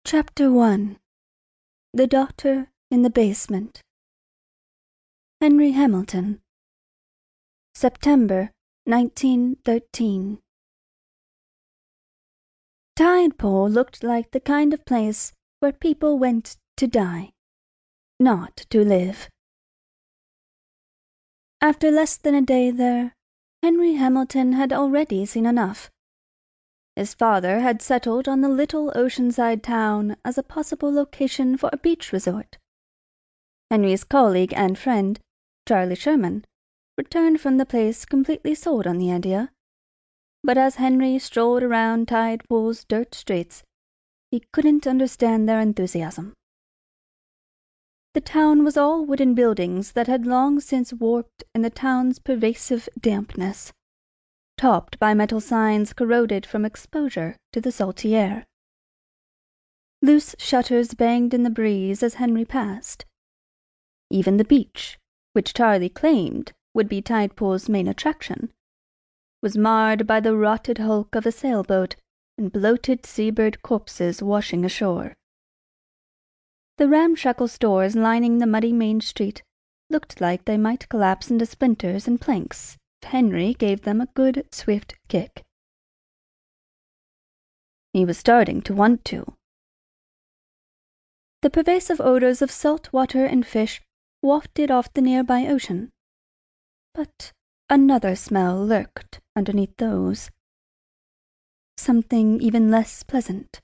Chapter 1. The Doctor in the Basement. Henry Hamilton. September 1913. Tidepool looked like the kind of place where people went to die, not to live. After less than a day there, Henry Hamilton had already seen enough. His father had settled on the little oceanside town as a possible location for a beach resort. Henry's colleague and friend, Charlie Sherman, returned from the place completely sold on the idea. But as Henry strolled around Tidepool's dirt streets, he couldn't understand their enthusiasm. The town was all wooden buildings that had long since warped in the town's pervasive dampness, topped by metal signs corroded from exposure to the salty air. Loose shutters banged in the breeze as Henry passed. Even the beach, which Charlie claimed would be Tidepool's main attraction, was marred by the rotted hulk of a sailboat and bloated seabird corpses washing ashore. The ramshackle stores lining the muddy main street looked like they might collapse into splinters and planks if Henry gave them a good, swift kick. He was starting to want to. The pervasive odors of salt water and fish wafted off the nearby ocean. But another smell lurked underneath those. Something even less pleasant.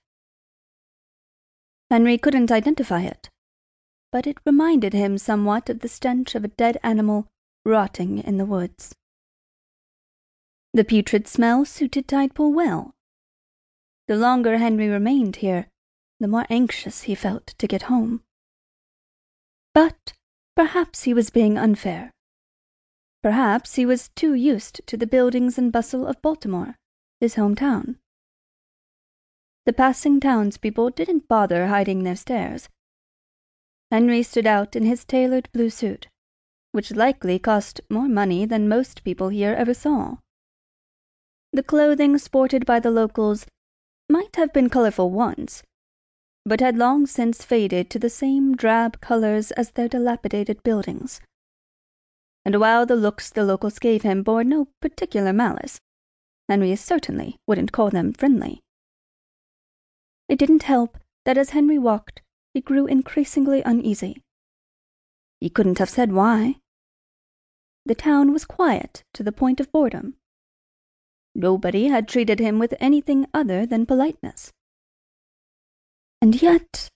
Henry couldn't identify it, but it reminded him somewhat of the stench of a dead animal rotting in the woods. The putrid smell suited Tidepool well. The longer Henry remained here, the more anxious he felt to get home. But perhaps he was being unfair. Perhaps he was too used to the buildings and bustle of Baltimore, his hometown. The passing townspeople didn't bother hiding their stares. Henry stood out in his tailored blue suit, which likely cost more money than most people here ever saw. The clothing sported by the locals might have been colorful once, but had long since faded to the same drab colors as their dilapidated buildings. And while the looks the locals gave him bore no particular malice, Henry certainly wouldn't call them friendly. It didn't help that as Henry walked, he grew increasingly uneasy. He couldn't have said why. The town was quiet to the point of boredom. Nobody had treated him with anything other than politeness. And yet,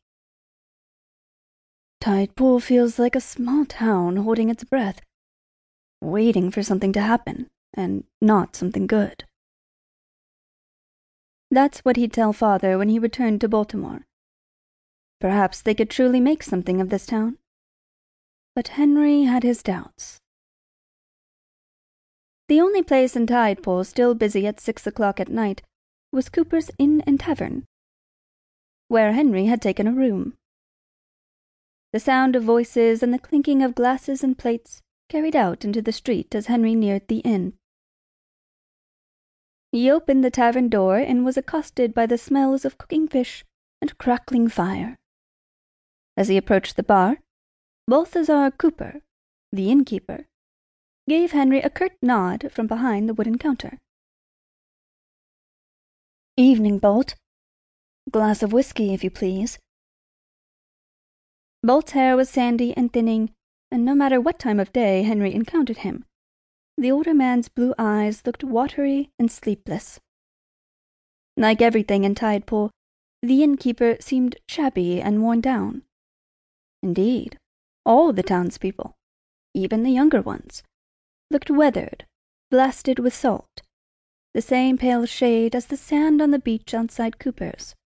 Tidepool feels like a small town holding its breath, waiting for something to happen, and not something good. That's what he'd tell Father when he returned to Baltimore. Perhaps they could truly make something of this town. But Henry had his doubts. The only place in Tidepool still busy at 6 o'clock at night was Cooper's Inn and Tavern, where Henry had taken a room. The sound of voices and the clinking of glasses and plates carried out into the street as Henry neared the inn. He opened the tavern door and was accosted by the smells of cooking fish and crackling fire. As he approached the bar, Balthazar Cooper, the innkeeper, gave Henry a curt nod from behind the wooden counter. "Evening, Bolt. Glass of whiskey, if you please." Bolt's hair was sandy and thinning, and no matter what time of day Henry encountered him, the older man's blue eyes looked watery and sleepless. Like everything in Tidepool, the innkeeper seemed shabby and worn down. Indeed, all the townspeople, even the younger ones, looked weathered, blasted with salt, the same pale shade as the sand on the beach outside Cooper's.